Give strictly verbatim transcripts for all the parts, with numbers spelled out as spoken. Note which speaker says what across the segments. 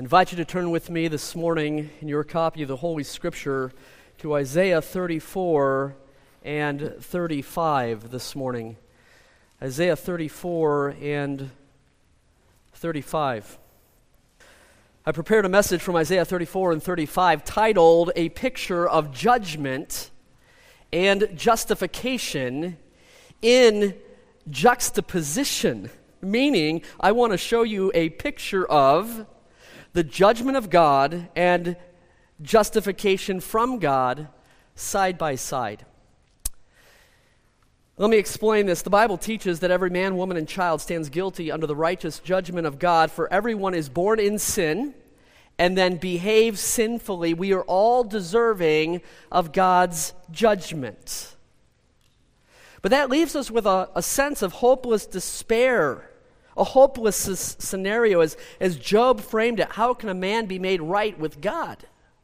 Speaker 1: I invite you to turn with me this morning in your copy of the Holy Scripture to Isaiah thirty-four and thirty-five this morning. Isaiah thirty-four and thirty-five. I prepared a message from Isaiah thirty-four and thirty-five titled, "A Picture of Judgment and Justification in Juxtaposition," meaning I want to show you a picture of the judgment of God and justification from God side by side. Let me explain this. The Bible teaches that every man, woman, and child stands guilty under the righteous judgment of God, for everyone is born in sin and then behaves sinfully. We are all deserving of God's judgment. But that leaves us with a, a sense of hopeless despair, a hopeless s- scenario, as, as Job framed it. How can a man be made right with God?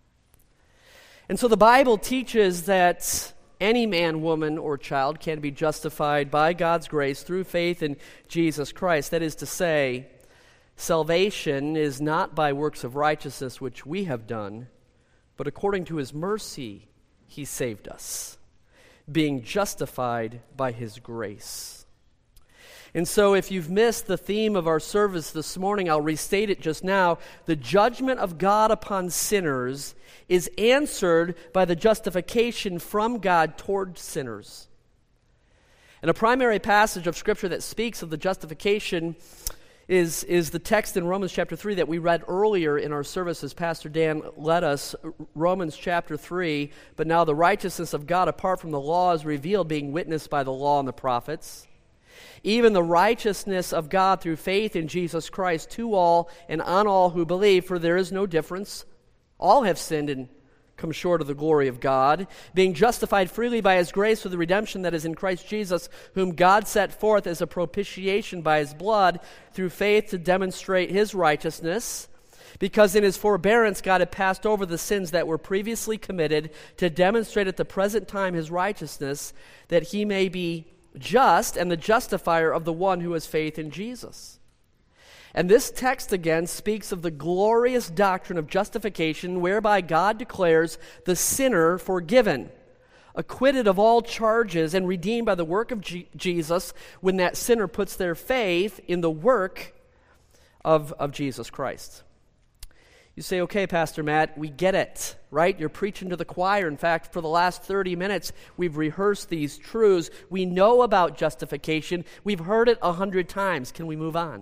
Speaker 1: And so the Bible teaches that any man, woman, or child can be justified by God's grace through faith in Jesus Christ. That is to say, salvation is not by works of righteousness which we have done, but according to his mercy he saved us, being justified by his grace. And so if you've missed the theme of our service this morning, I'll restate it just now. The judgment of God upon sinners is answered by the justification from God toward sinners. And a primary passage of Scripture that speaks of the justification is, is the text in Romans chapter three that we read earlier in our service as Pastor Dan led us, Romans chapter three. But now the righteousness of God apart from the law is revealed, being witnessed by the law and the prophets, even the righteousness of God through faith in Jesus Christ to all and on all who believe, for there is no difference. All have sinned and come short of the glory of God, being justified freely by his grace through the redemption that is in Christ Jesus, whom God set forth as a propitiation by his blood through faith to demonstrate his righteousness, because in his forbearance God had passed over the sins that were previously committed, to demonstrate at the present time his righteousness, that he may be just and the justifier of the one who has faith in Jesus. And this text again speaks of the glorious doctrine of justification, whereby God declares the sinner forgiven, acquitted of all charges, and redeemed by the work of G- Jesus when that sinner puts their faith in the work of, of Jesus Christ. You say, okay, Pastor Matt, we get it, right? You're preaching to the choir. In fact, for the last thirty minutes, we've rehearsed these truths. We know about justification. We've heard it a hundred times. Can we move on?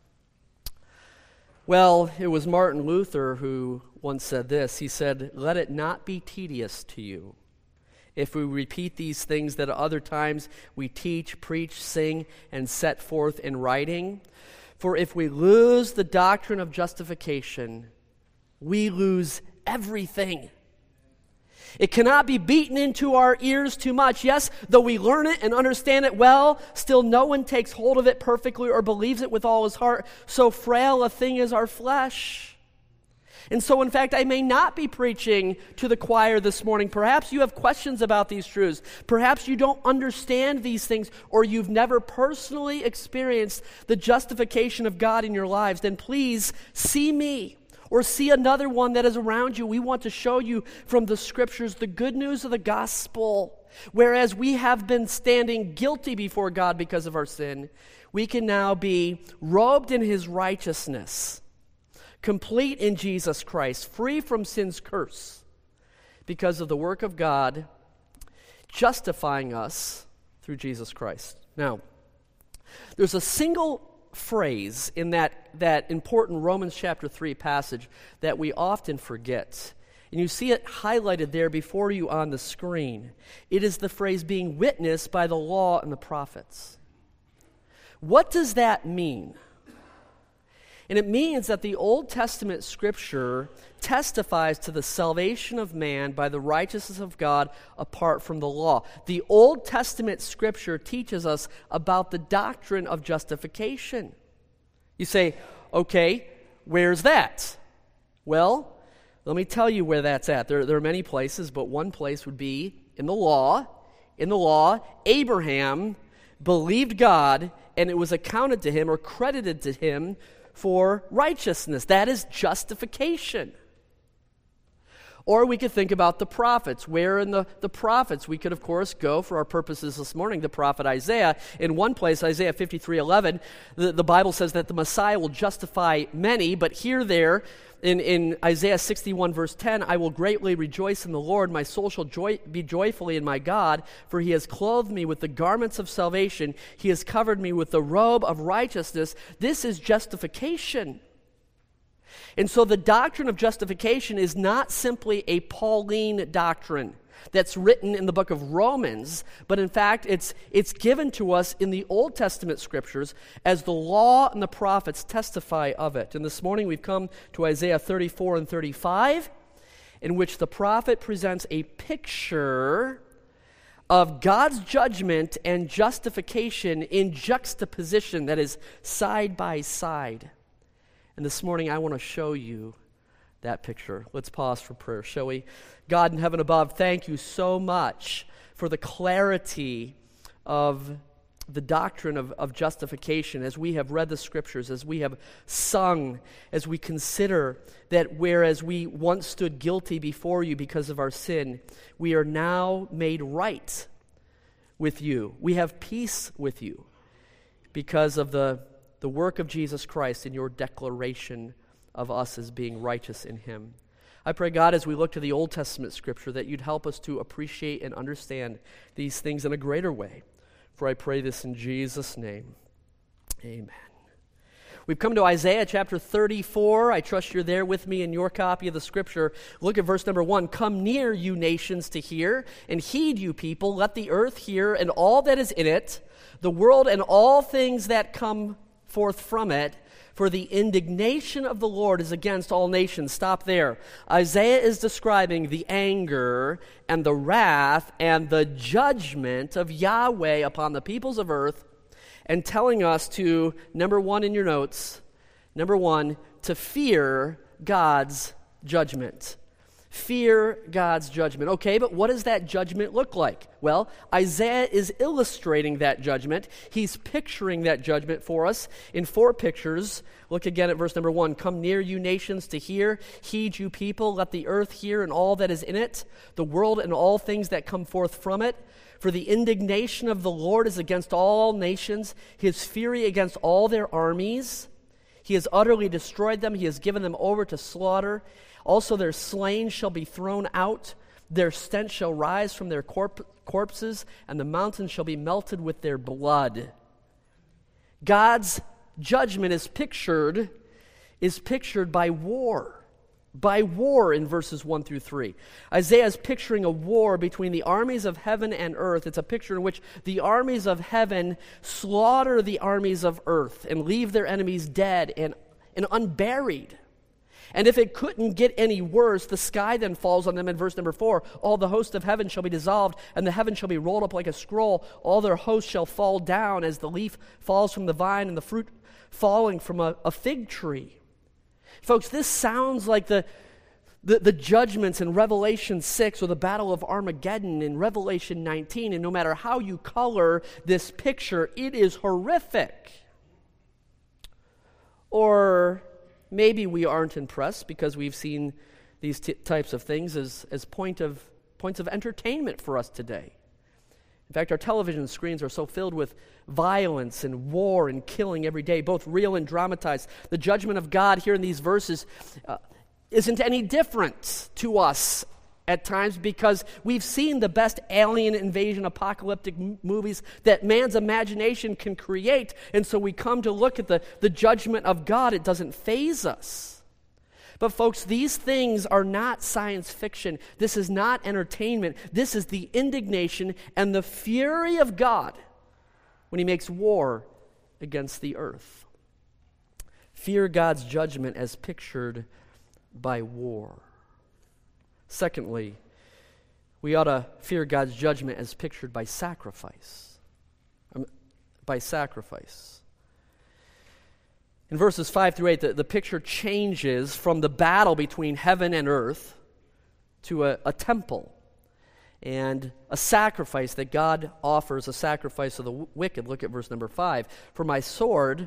Speaker 1: Well, it was Martin Luther who once said this. He said, "Let it not be tedious to you if we repeat these things that at other times we teach, preach, sing, and set forth in writing. For if we lose the doctrine of justification, we lose everything." It cannot be beaten into our ears too much. Yes, though we learn it and understand it well, still no one takes hold of it perfectly or believes it with all his heart. So frail a thing is our flesh. And so, in fact, I may not be preaching to the choir this morning. Perhaps you have questions about these truths. Perhaps you don't understand these things, or you've never personally experienced the justification of God in your lives. Then please see me, or see another one that is around you. We want to show you from the Scriptures the good news of the gospel. Whereas we have been standing guilty before God because of our sin, we can now be robed in his righteousness, complete in Jesus Christ, free from sin's curse, because of the work of God justifying us through Jesus Christ. Now, there's a single phrase in that, that important Romans chapter three passage that we often forget. And you see it highlighted there before you on the screen. It is the phrase being witnessed by the law and the prophets. What does that mean? And it means that the Old Testament Scripture testifies to the salvation of man by the righteousness of God apart from the law. The Old Testament Scripture teaches us about the doctrine of justification. You say, okay, where's that? Well, let me tell you where that's at. There, there are many places, but one place would be in the law. In the law, Abraham believed God, and it was accounted to him or credited to him for righteousness. That is justification. Or we could think about the prophets. Where in the, the prophets? We could, of course, go, for our purposes this morning, the prophet Isaiah. In one place, Isaiah fifty-three eleven, the, the Bible says that the Messiah will justify many, but here there, in, in Isaiah sixty-one verse ten, I will greatly rejoice in the Lord. My soul shall joy, be joyfully in my God, for he has clothed me with the garments of salvation. He has covered me with the robe of righteousness. This is justification. And so the doctrine of justification is not simply a Pauline doctrine that's written in the book of Romans, but in fact it's it's given to us in the Old Testament scriptures as the law and the prophets testify of it. And this morning we've come to Isaiah thirty-four and thirty-five, in which the prophet presents a picture of God's judgment and justification in juxtaposition, that is, side by side. And this morning, I want to show you that picture. Let's pause for prayer, shall we? God in heaven above, thank you so much for the clarity of the doctrine of, of justification as we have read the scriptures, as we have sung, as we consider that whereas we once stood guilty before you because of our sin, we are now made right with you. We have peace with you because of the the work of Jesus Christ in your declaration of us as being righteous in him. I pray, God, as we look to the Old Testament scripture, that you'd help us to appreciate and understand these things in a greater way. For I pray this in Jesus' name. Amen. We've come to Isaiah chapter thirty-four. I trust you're there with me in your copy of the scripture. Look at verse number one. Come near, you nations, to hear, and heed, you people. Let the earth hear, and all that is in it, the world and all things that come forth from it, for the indignation of the Lord is against all nations. Stop there. Isaiah is describing the anger and the wrath and the judgment of Yahweh upon the peoples of earth, and telling us to, number one in your notes, number one, to fear God's judgment. Fear God's judgment. Okay, but what does that judgment look like? Well, Isaiah is illustrating that judgment. He's picturing that judgment for us in four pictures. Look again at verse number one. Come near, you nations, to hear. Heed, you people. Let the earth hear and all that is in it, the world and all things that come forth from it. For the indignation of the Lord is against all nations, his fury against all their armies. He has utterly destroyed them. He has given them over to slaughter. Also their slain shall be thrown out, their stench shall rise from their corp- corpses, and the mountains shall be melted with their blood. God's judgment is pictured, is pictured by war. By war in verses one through three. Isaiah is picturing a war between the armies of heaven and earth. It's a picture in which the armies of heaven slaughter the armies of earth and leave their enemies dead and, and unburied. And if it couldn't get any worse, the sky then falls on them in verse number four. All the host of heaven shall be dissolved, and the heaven shall be rolled up like a scroll. All their hosts shall fall down as the leaf falls from the vine and the fruit falling from a, a fig tree. Folks, this sounds like the, the, the judgments in Revelation six or the Battle of Armageddon in Revelation nineteen. And no matter how you color this picture, it is horrific. Or maybe we aren't impressed because we've seen these t- types of things as, as point of, points of entertainment for us today. In fact, our television screens are so filled with violence and war and killing every day, both real and dramatized. The judgment of God here in these verses uh, isn't any different to us at times because we've seen the best alien invasion apocalyptic m- movies that man's imagination can create. And so we come to look at the, the judgment of God. It doesn't faze us. But folks, these things are not science fiction. This is not entertainment. This is the indignation and the fury of God when he makes war against the earth. Fear God's judgment as pictured by war. Secondly, we ought to fear God's judgment as pictured by sacrifice. Um, by sacrifice. In verses five through eight, the, the picture changes from the battle between heaven and earth to a, a temple and a sacrifice that God offers, a sacrifice of the w- wicked. Look at verse number five. For my sword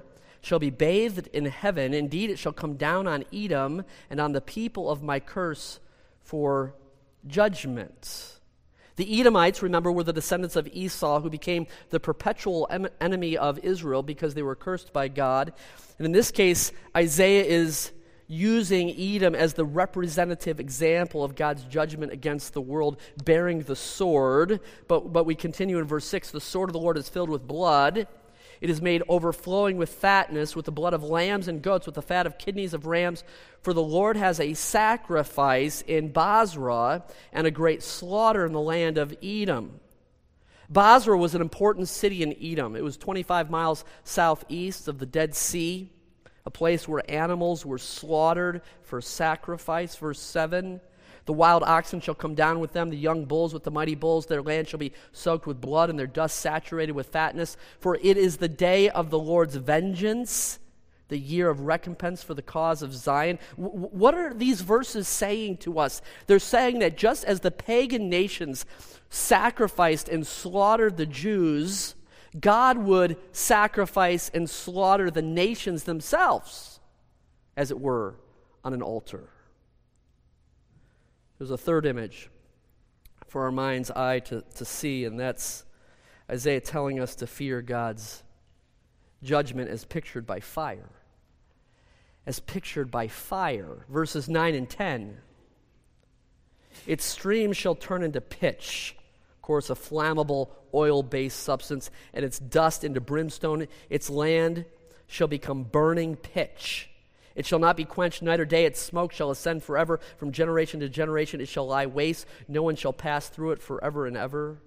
Speaker 1: shall be bathed in heaven. Indeed, it shall come down on Edom and on the people of my curse for judgment. The Edomites, remember, were the descendants of Esau who became the perpetual em- enemy of Israel because they were cursed by God. And in this case, Isaiah is using Edom as the representative example of God's judgment against the world, bearing the sword. But, but we continue in verse six, the sword of the Lord is filled with blood. It is made overflowing with fatness, with the blood of lambs and goats, with the fat of kidneys of rams. For the Lord has a sacrifice in Basra and a great slaughter in the land of Edom. Basra was an important city in Edom. It was twenty-five miles southeast of the Dead Sea, a place where animals were slaughtered for sacrifice. Verse seven, the wild oxen shall come down with them, the young bulls with the mighty bulls. Their land shall be soaked with blood, and their dust saturated with fatness. For it is the day of the Lord's vengeance, the year of recompense for the cause of Zion. W- what are these verses saying to us? They're saying that just as the pagan nations sacrificed and slaughtered the Jews, God would sacrifice and slaughter the nations themselves, as it were, on an altar. There's a third image for our mind's eye to, to see, and that's Isaiah telling us to fear God's judgment as pictured by fire. As pictured by fire. Verses nine and ten. Its streams shall turn into pitch, of course, a flammable oil-based substance, and its dust into brimstone. Its land shall become burning pitch. It shall not be quenched night or day. Its smoke shall ascend forever. From generation to generation it shall lie waste. No one shall pass through it forever and ever.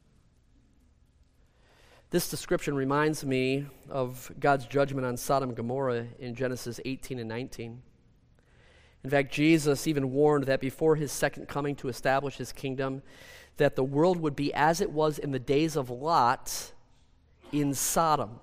Speaker 1: This description reminds me of God's judgment on Sodom and Gomorrah in Genesis eighteen and nineteen. In fact, Jesus even warned that before his second coming to establish his kingdom, that the world would be as it was in the days of Lot in Sodom.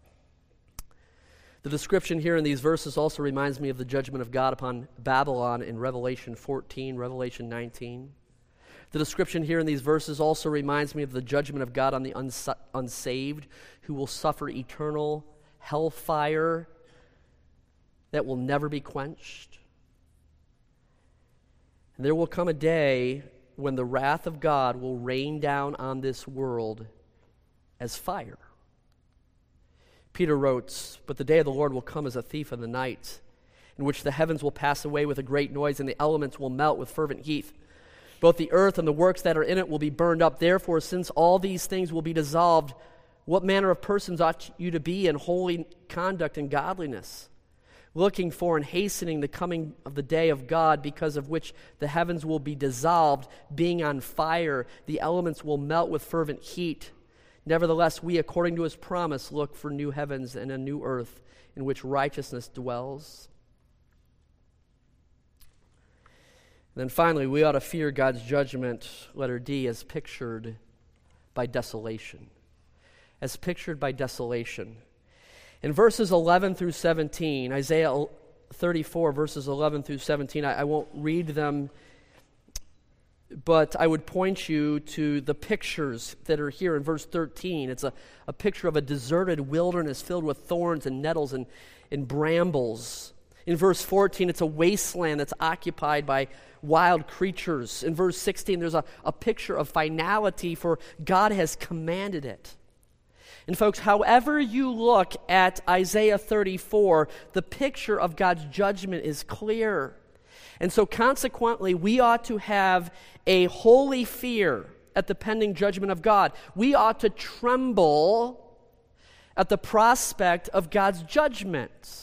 Speaker 1: The description here in these verses also reminds me of the judgment of God upon Babylon in Revelation fourteen, Revelation nineteen. The description here in these verses also reminds me of the judgment of God on the uns- unsaved who will suffer eternal hellfire that will never be quenched. And there will come a day when the wrath of God will rain down on this world as fire. Peter wrote, "But the day of the Lord will come as a thief in the night, in which the heavens will pass away with a great noise, and the elements will melt with fervent heat. Both the earth and the works that are in it will be burned up. Therefore, since all these things will be dissolved, what manner of persons ought you to be in holy conduct and godliness, looking for and hastening the coming of the day of God, because of which the heavens will be dissolved, being on fire, the elements will melt with fervent heat. Nevertheless, we, according to his promise, look for new heavens and a new earth in which righteousness dwells." And then finally, we ought to fear God's judgment, letter D, as pictured by desolation. As pictured by desolation. In verses eleven through seventeen, Isaiah thirty-four, verses eleven through seventeen, I, I won't read them, but I would point you to the pictures that are here in verse thirteen. It's a, a picture of a deserted wilderness filled with thorns and nettles and, and brambles. In verse fourteen, it's a wasteland that's occupied by wild creatures. In verse sixteen, there's a, a picture of finality, for God has commanded it. And folks, however you look at Isaiah thirty-four, the picture of God's judgment is clear. And so consequently, we ought to have a holy fear at the pending judgment of God. We ought to tremble at the prospect of God's judgment.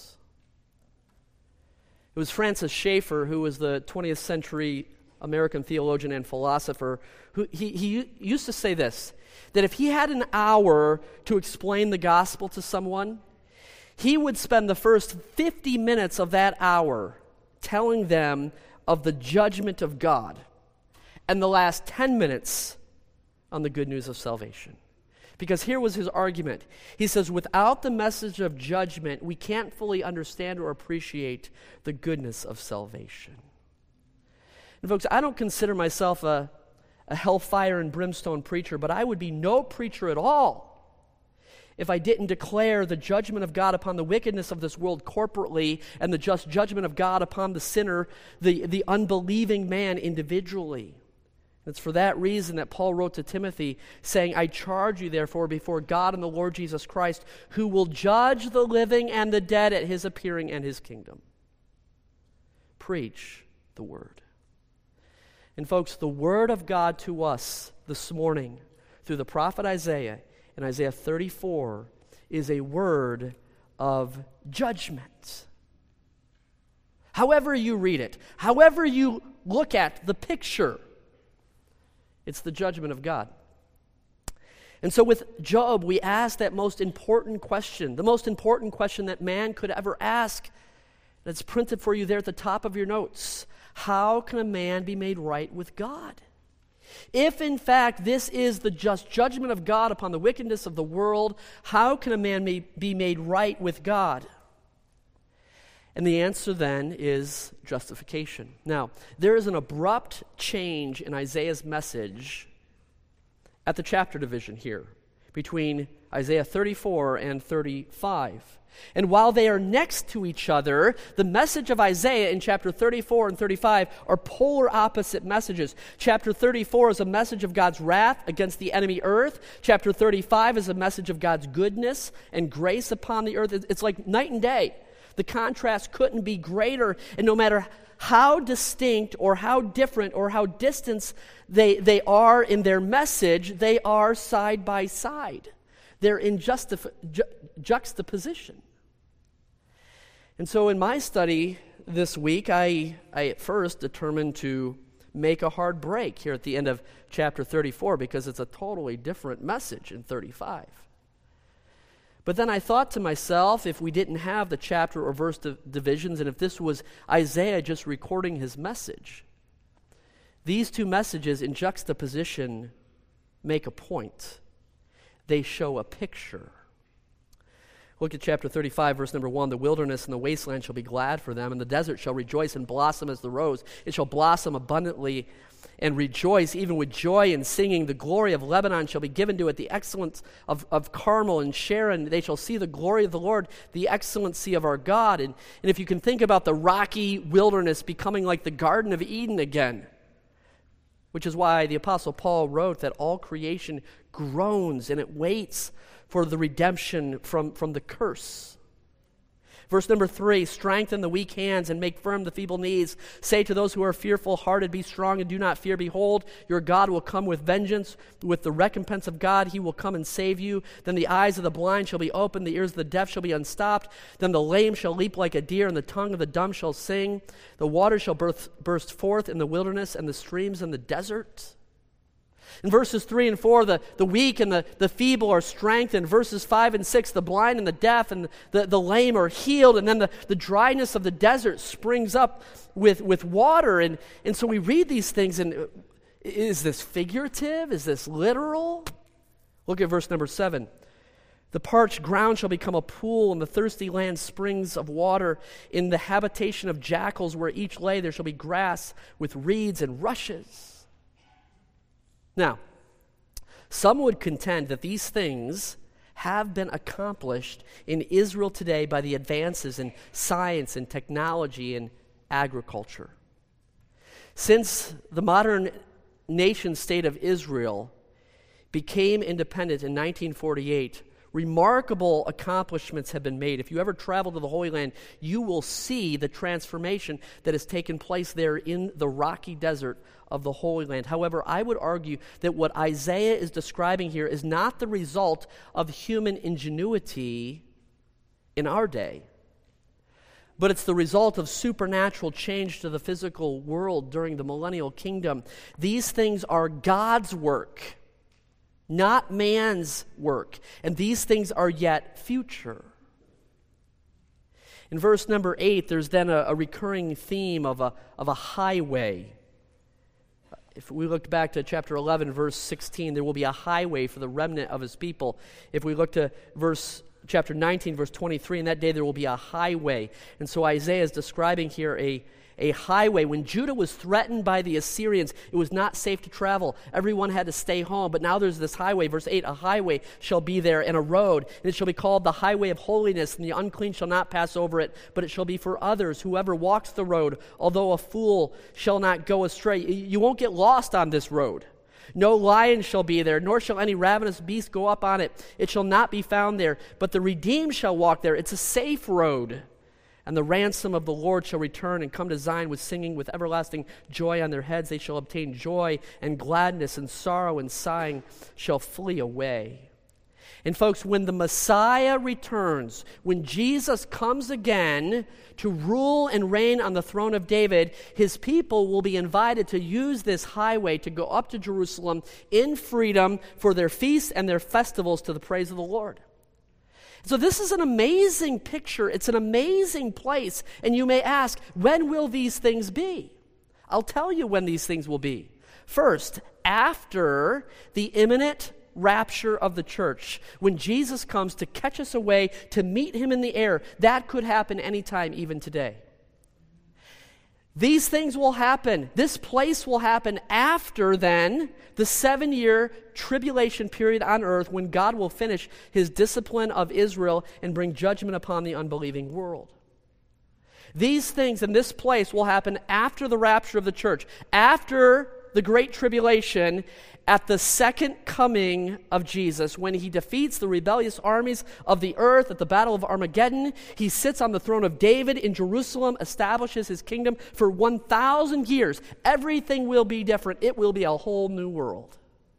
Speaker 1: It was Francis Schaeffer, who was the twentieth century American theologian and philosopher, who he, he used to say this, that if he had an hour to explain the gospel to someone, he would spend the first fifty minutes of that hour telling them of the judgment of God, and the last ten minutes on the good news of salvation. Because here was his argument. He says, without the message of judgment, we can't fully understand or appreciate the goodness of salvation. And folks, I don't consider myself a, a hellfire and brimstone preacher, but I would be no preacher at all if I didn't declare the judgment of God upon the wickedness of this world corporately and the just judgment of God upon the sinner, the, the unbelieving man individually. It's for that reason that Paul wrote to Timothy, saying, I charge you therefore before God and the Lord Jesus Christ, who will judge the living and the dead at his appearing and his kingdom. Preach the word. And folks, the word of God to us this morning through the prophet Isaiah in Isaiah thirty-four is a word of judgment. However you read it, however you look at the picture, it's the judgment of God. And so with Job, we ask that most important question, the most important question that man could ever ask. That's printed for you there at the top of your notes. How can a man be made right with God? If, in fact, this is the just judgment of God upon the wickedness of the world, how can a man may, be made right with God? And the answer then is justification. Now, there is an abrupt change in Isaiah's message at the chapter division here between Isaiah thirty-four and thirty-five. And while they are next to each other, the message of Isaiah in chapter thirty-four and thirty-five are polar opposite messages. Chapter thirty-four is a message of God's wrath against the enemy earth. Chapter thirty-five is a message of God's goodness and grace upon the earth. It's like night and day. The contrast couldn't be greater, and no matter how distinct or how different or how distant they, they are in their message, they are side by side. They're in justif- ju- juxtaposition. And so in my study this week, I, I at first determined to make a hard break here at the end of chapter thirty-four because it's a totally different message in thirty-five. But then I thought to myself, if we didn't have the chapter or verse div- divisions, and if this was Isaiah just recording his message, these two messages in juxtaposition make a point. They show a picture. Look at chapter thirty-five, verse number one. The wilderness and the wasteland shall be glad for them, and the desert shall rejoice and blossom as the rose. It shall blossom abundantly and rejoice, even with joy and singing. The glory of Lebanon shall be given to it, the excellence of, of Carmel and Sharon. They shall see the glory of the Lord, the excellency of our God. And, and if you can think about the rocky wilderness becoming like the Garden of Eden again, which is why the Apostle Paul wrote that all creation groans and it waits for the redemption from, from the curse. Verse number three, strengthen the weak hands and make firm the feeble knees. Say to those who are fearful-hearted, be strong and do not fear. Behold, your God will come with vengeance. With the recompense of God, he will come and save you. Then the eyes of the blind shall be opened, the ears of the deaf shall be unstopped. Then the lame shall leap like a deer, and the tongue of the dumb shall sing. The waters shall burst, burst forth in the wilderness, and the streams in the desert. In verses three and four, the, the weak and the, the feeble are strengthened. Verses five and six, the blind and the deaf and the, the lame are healed. And then the, the dryness of the desert springs up with, with water. And, and so we read these things, and is this figurative? Is this literal? Look at verse number seven. The parched ground shall become a pool, and the thirsty land springs of water. In the habitation of jackals where each lay, there shall be grass with reeds and rushes. Now, some would contend that these things have been accomplished in Israel today by the advances in science and technology and agriculture. Since the modern nation state of Israel became independent in nineteen forty-eight, remarkable accomplishments have been made. If you ever travel to the Holy Land, you will see the transformation that has taken place there in the rocky desert of the Holy Land. However, I would argue that what Isaiah is describing here is not the result of human ingenuity in our day, but it's the result of supernatural change to the physical world during the millennial kingdom. These things are God's work, not man's work, and these things are yet future. In verse number eight, there's then a, a recurring theme of a, of a highway. If we look back to chapter eleven, verse sixteen, there will be a highway for the remnant of his people. If we look to verse chapter nineteen, verse twenty-three, in that day there will be a highway. And so Isaiah is describing here a, a highway. When Judah was threatened by the Assyrians, it was not safe to travel. Everyone had to stay home. But now there's this highway. Verse eight, a highway shall be there and a road, and it shall be called the highway of holiness, and the unclean shall not pass over it, but it shall be for others. Whoever walks the road, although a fool, shall not go astray. You won't get lost on this road. No lion shall be there, nor shall any ravenous beast go up on it. It shall not be found there, but the redeemed shall walk there. It's a safe road. And the ransom of the Lord shall return and come to Zion with singing, with everlasting joy on their heads. They shall obtain joy and gladness, and sorrow and sighing shall flee away. And folks, when the Messiah returns, when Jesus comes again to rule and reign on the throne of David, his people will be invited to use this highway to go up to Jerusalem in freedom for their feasts and their festivals to the praise of the Lord. So this is an amazing picture. It's an amazing place. And you may ask, when will these things be? I'll tell you when these things will be. First, after the imminent rapture of the church, when Jesus comes to catch us away, to meet him in the air. That could happen anytime, even today. These things will happen. This place will happen after, then, the seven-year tribulation period on earth, when God will finish his discipline of Israel and bring judgment upon the unbelieving world. These things in this place will happen after the rapture of the church, after the great tribulation, at the second coming of Jesus, when he defeats the rebellious armies of the earth at the Battle of Armageddon. He sits on the throne of David in Jerusalem, establishes his kingdom for one thousand years. Everything will be different. It will be a whole new world.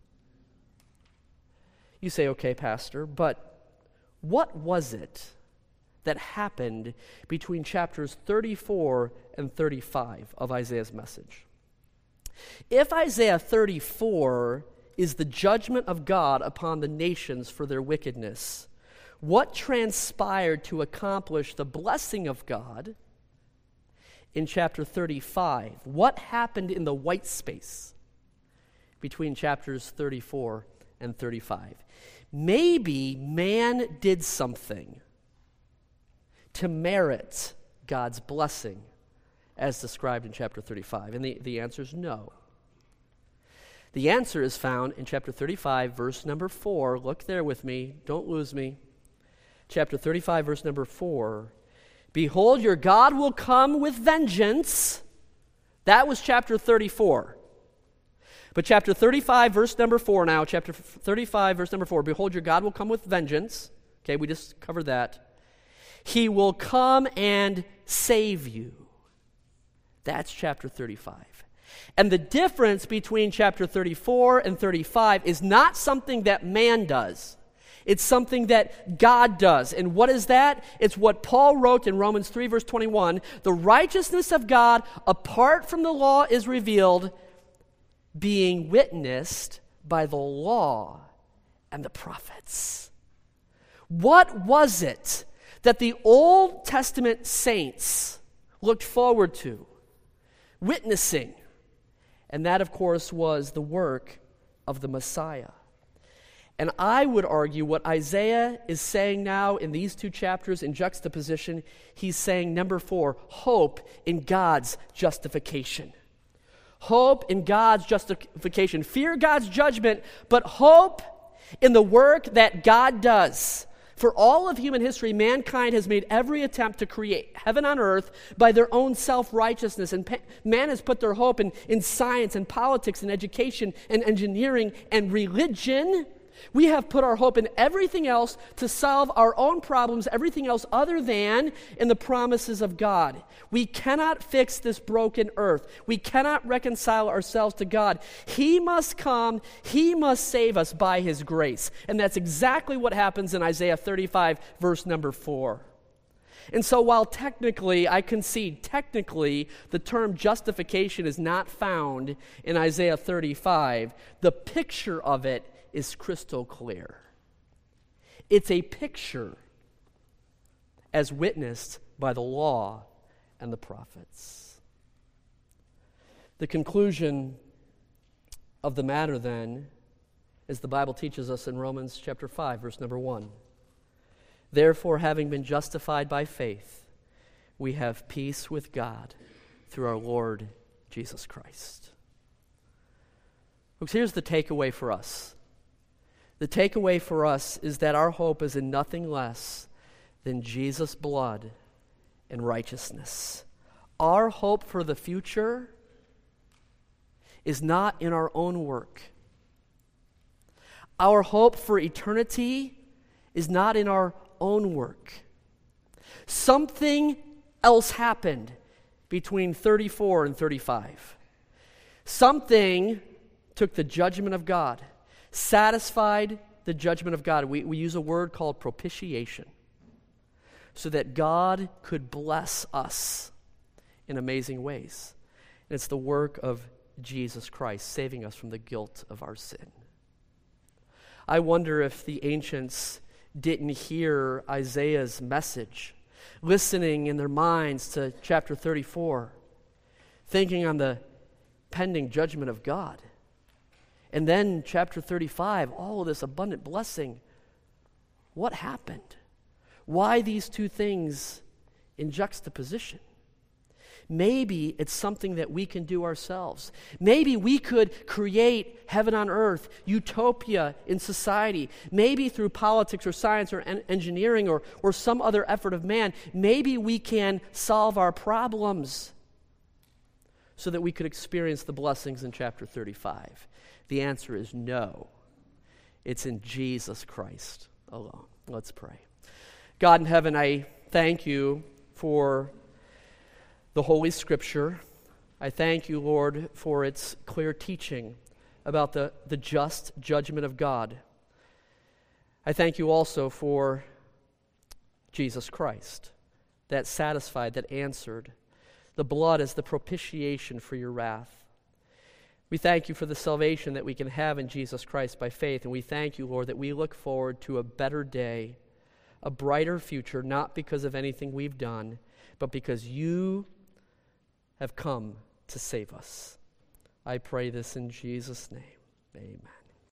Speaker 1: You say, okay, Pastor, but what was it that happened between chapters thirty-four and thirty-five of Isaiah's message? If Isaiah thirty-four is the judgment of God upon the nations for their wickedness, what transpired to accomplish the blessing of God in chapter thirty-five? What happened in the white space between chapters thirty-four and thirty-five? Maybe man did something to merit God's blessing, as described in chapter thirty-five? And the, the answer is no. The answer is found in chapter thirty-five, verse number four. Look there with me. Don't lose me. Chapter thirty-five, verse number four. Behold, your God will come with vengeance. That was chapter thirty-four. But chapter thirty-five, verse number four now, chapter thirty-five, verse number four. Behold, your God will come with vengeance. Okay, we just covered that. He will come and save you. That's chapter thirty-five. And the difference between chapter thirty-four and thirty-five is not something that man does. It's something that God does. And what is that? It's what Paul wrote in Romans three, verse twenty-one. The righteousness of God, apart from the law, is revealed, being witnessed by the law and the prophets. What was it that the Old Testament saints looked forward to? Witnessing. And that, of course, was the work of the Messiah. And I would argue what Isaiah is saying now in these two chapters in juxtaposition, he's saying, number four, hope in God's justification. Hope in God's justification. Fear God's judgment, but hope in the work that God does. For all of human history, mankind has made every attempt to create heaven on earth by their own self-righteousness. And man has put their hope in, in science and politics and education and engineering and religion. We have put our hope in everything else to solve our own problems, everything else other than in the promises of God. We cannot fix this broken earth. We cannot reconcile ourselves to God. He must come. He must save us by his grace. And that's exactly what happens in Isaiah thirty-five, verse number four. And so while technically, I concede, technically, the term justification is not found in Isaiah thirty-five, the picture of it is crystal clear. It's a picture as witnessed by the law and the prophets. The conclusion of the matter, then, as the Bible teaches us in Romans chapter five, verse number one. Therefore, having been justified by faith, we have peace with God through our Lord Jesus Christ. Folks, here's the takeaway for us. The takeaway for us is that our hope is in nothing less than Jesus' blood and righteousness. Our hope for the future is not in our own work. Our hope for eternity is not in our own work. Something else happened between thirty-four and thirty-five. Something took the judgment of God, satisfied the judgment of God. We, we use a word called propitiation, so that God could bless us in amazing ways. And it's the work of Jesus Christ, saving us from the guilt of our sin. I wonder if the ancients didn't hear Isaiah's message, listening in their minds to chapter thirty-four, thinking on the pending judgment of God. And then chapter thirty-five, all of this abundant blessing. What happened? Why these two things in juxtaposition? Maybe it's something that we can do ourselves. Maybe we could create heaven on earth, utopia in society. Maybe through politics or science or en- engineering or, or some other effort of man. Maybe we can solve our problems so that we could experience the blessings in chapter thirty-five. The answer is no. It's in Jesus Christ alone. Let's pray. God in heaven, I thank you for the Holy Scripture. I thank you, Lord, for its clear teaching about the, the just judgment of God. I thank you also for Jesus Christ, that satisfied, that answered. The blood as the propitiation for your wrath. We thank you for the salvation that we can have in Jesus Christ by faith, and we thank you, Lord, that we look forward to a better day, a brighter future, not because of anything we've done, but because you have come to save us. I pray this in Jesus' name. Amen.